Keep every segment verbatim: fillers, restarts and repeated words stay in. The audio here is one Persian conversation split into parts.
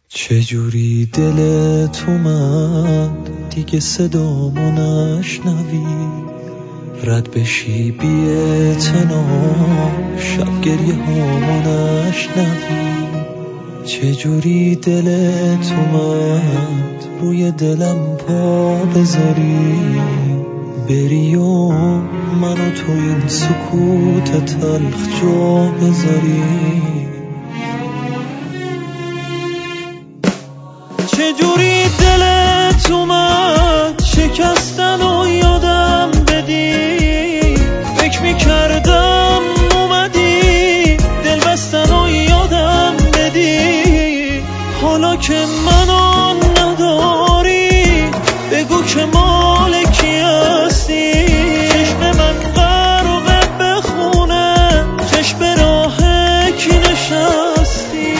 چجوری دلت اومد دیگه صدامو نشنوی، رد بشی بی اعتنا، شب گریه هامو نشنوی. چجوری دلت اومد روی دلم پا بذاری، بری و منو تو این سکوت تلخ جا بذاری. چجوری دلت اومد شکستن و یادم بدی، فکر میکردم اومدی دل بستن و یادم بدی. حالا که منو نداری بگو که مال کی هستی. چشم من غرقه بخونه، چشم راه کی نشستی.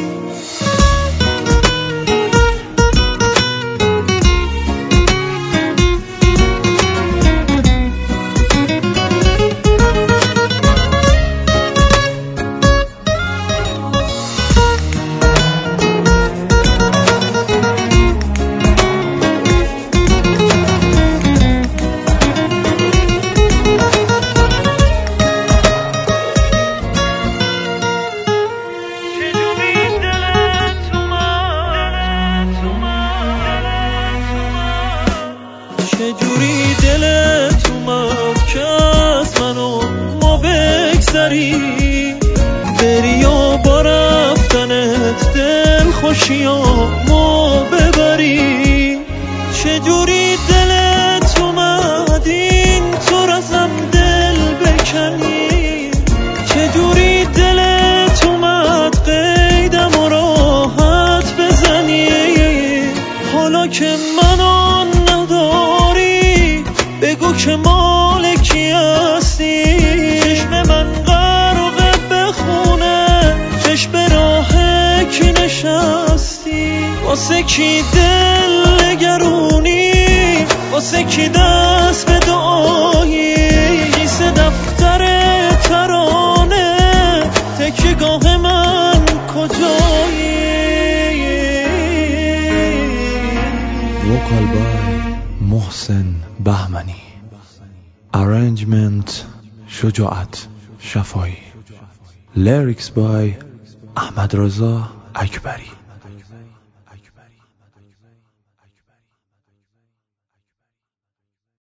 چجوری دلت اومد که از منو ما بگذری، بری و با رفتنت دل خوشیامو ببری. چجوری دلت اومد این طور ازم دل بکنی، چجوری دلت اومد قیدم و راحت بزنی. حالا که منو بگو که مال کی هستی. چشم من غرقه بخونه، چشم راه کی نشستی. واسه کی دل نگرونی، واسه کی دست به دعایی. کیس دفتر ترانه، تکیه‌گاه من کجایی. وکال بای محسن بهمنی، Arrangement شجاعت شفایی، Lyrics by احمد رضا اکبری.